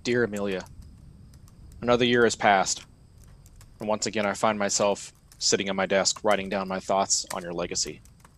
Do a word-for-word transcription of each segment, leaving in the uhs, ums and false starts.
Dear Amelia, another year has passed, and once again I find myself sitting at my desk writing down my thoughts on your legacy.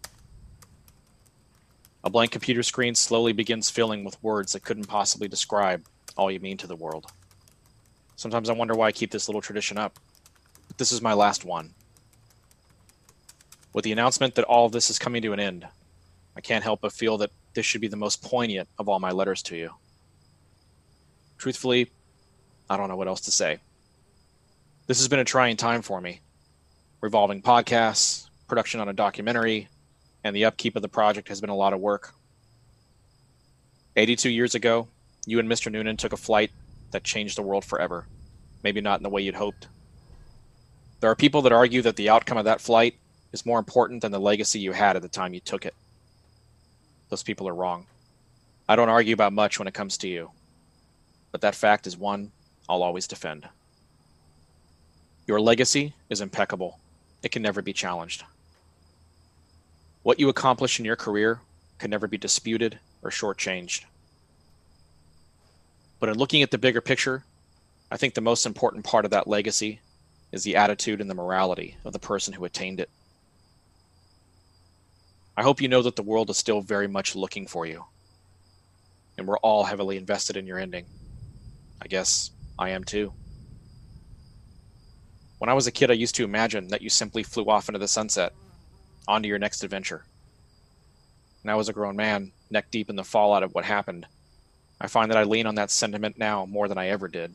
A blank computer screen slowly begins filling with words that couldn't possibly describe all you mean to the world. Sometimes I wonder why I keep this little tradition up, but this is my last one. With the announcement that all of this is coming to an end, I can't help but feel that this should be the most poignant of all my letters to you. Truthfully, I don't know what else to say. This has been a trying time for me. Revolving podcasts, production on a documentary, and the upkeep of the project has been a lot of work. eighty-two years ago, you and Mister Noonan took a flight that changed the world forever. Maybe not in the way you'd hoped. There are people that argue that the outcome of that flight is more important than the legacy you had at the time you took it. Those people are wrong. I don't argue about much when it comes to you, but that fact is one I'll always defend. Your legacy is impeccable. It can never be challenged. What you accomplish in your career can never be disputed or shortchanged. But in looking at the bigger picture, I think the most important part of that legacy is the attitude and the morality of the person who attained it. I hope you know that the world is still very much looking for you, and we're all heavily invested in your ending. I guess I am too. When I was a kid, I used to imagine that you simply flew off into the sunset, onto your next adventure. Now as a grown man, neck deep in the fallout of what happened, I find that I lean on that sentiment now more than I ever did.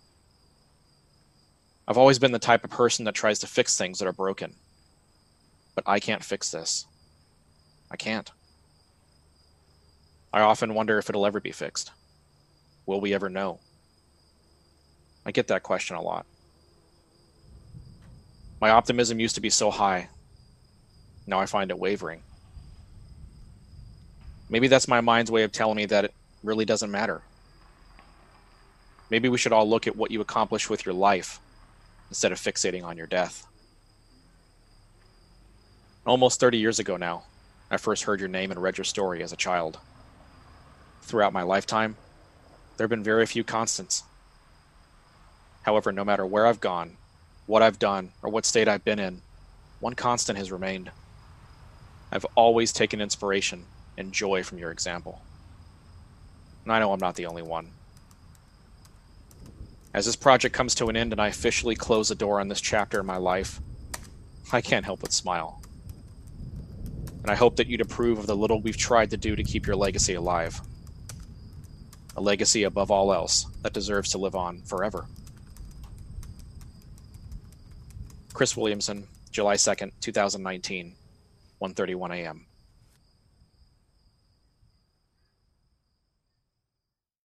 I've always been the type of person that tries to fix things that are broken. But I can't fix this. I can't. I often wonder if it'll ever be fixed. Will we ever know? I get that question a lot. My optimism used to be so high. Now I find it wavering. Maybe that's my mind's way of telling me that it really doesn't matter. Maybe we should all look at what you accomplished with your life instead of fixating on your death. Almost thirty years ago now, I first heard your name and read your story as a child. Throughout my lifetime, there have been very few constants. However, no matter where I've gone, what I've done, or what state I've been in, one constant has remained. I've always taken inspiration and joy from your example. And I know I'm not the only one. As this project comes to an end and I officially close the door on this chapter in my life, I can't help but smile. And I hope that you'd approve of the little we've tried to do to keep your legacy alive. A legacy above all else that deserves to live on forever. Chris Williamson, July second, two thousand nineteen, one thirty-one a m